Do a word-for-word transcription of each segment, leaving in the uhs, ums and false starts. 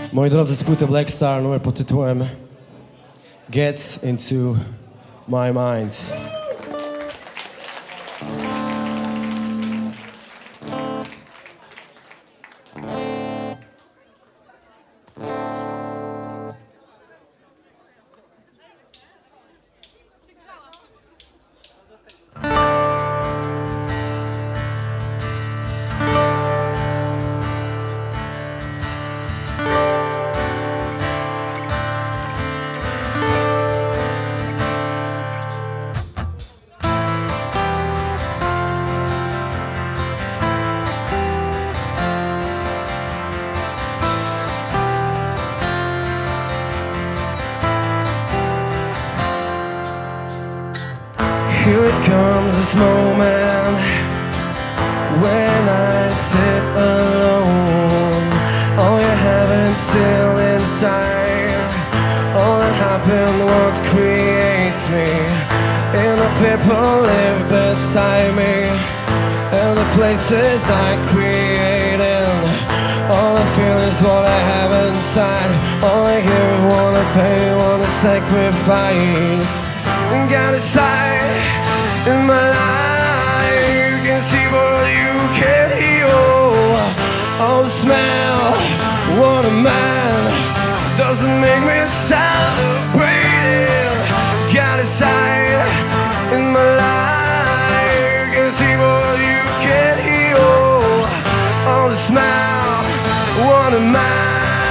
Moi drodzy, z płyty Black Star, numer pod tytułem Get Into My Mind. Here it comes, this moment when I sit alone. All you have is still inside. All that happened, what creates me, and the people live beside me, and the places I created. All I feel is what I have inside. All I give, wanna pay, wanna sacrifice. Got a sight in my life, you can see but you can't heal. Oh, the smell, what a man, doesn't make me celebrating. Got a sight in my life, you can see but you can't heal. Oh, the smell, what a man.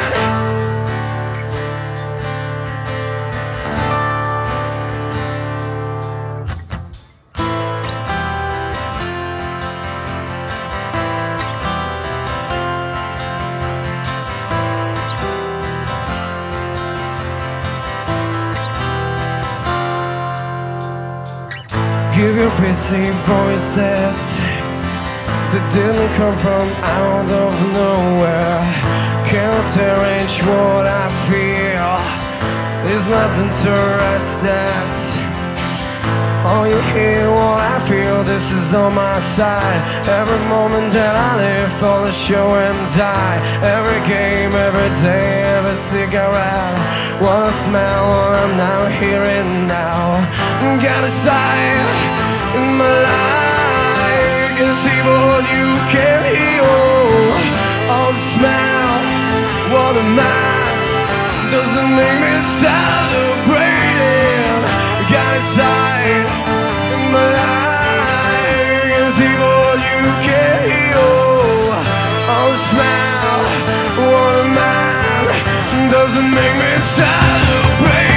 Give your pretty voices that didn't come from out of nowhere. Can't arrange what I feel, is not interested. All you hear, what I feel, this is on my side. Every moment that I live for the show and die. Every game, every day, every cigarette. What I smell, what I'm now hearing now. Got a sight in my life, you can see but you can't heal. All the smell, what a man, doesn't make me celebrating. Got a sight in my life, you can see but you can't heal. All the smell, what a man, doesn't make me celebrating.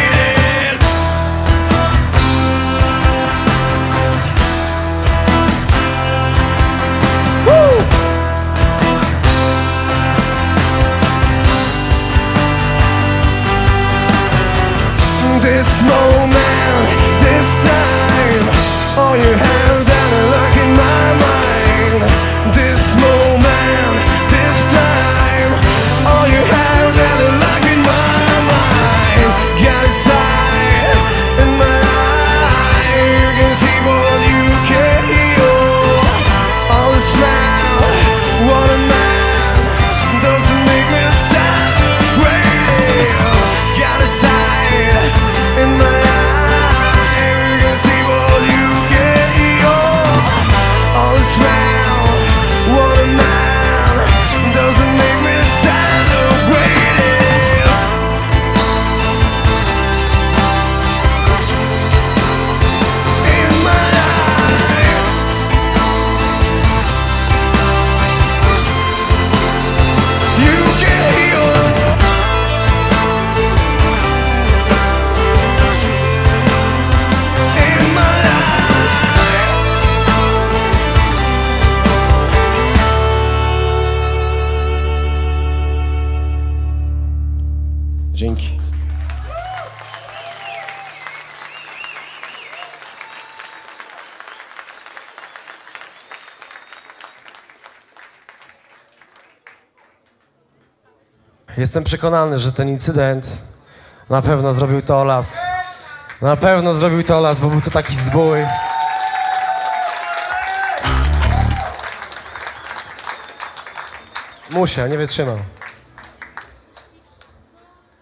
This moment, this time, all you have done is look in my mind. This moment, this time, all you have done is look in my mind. Got a sight in my eye, you can see what you can't heal. All the smell, what a man, doesn't make me celebrate. Got a sight in my eyes, you can see what you can't heal. All the smell, what a man, doesn't make me celebrate. In my life, you can heal. Dzięki. Jestem przekonany, że ten incydent na pewno zrobił to Olas. Na pewno zrobił to Olas, bo był to taki zbój. Musia, nie wytrzymał.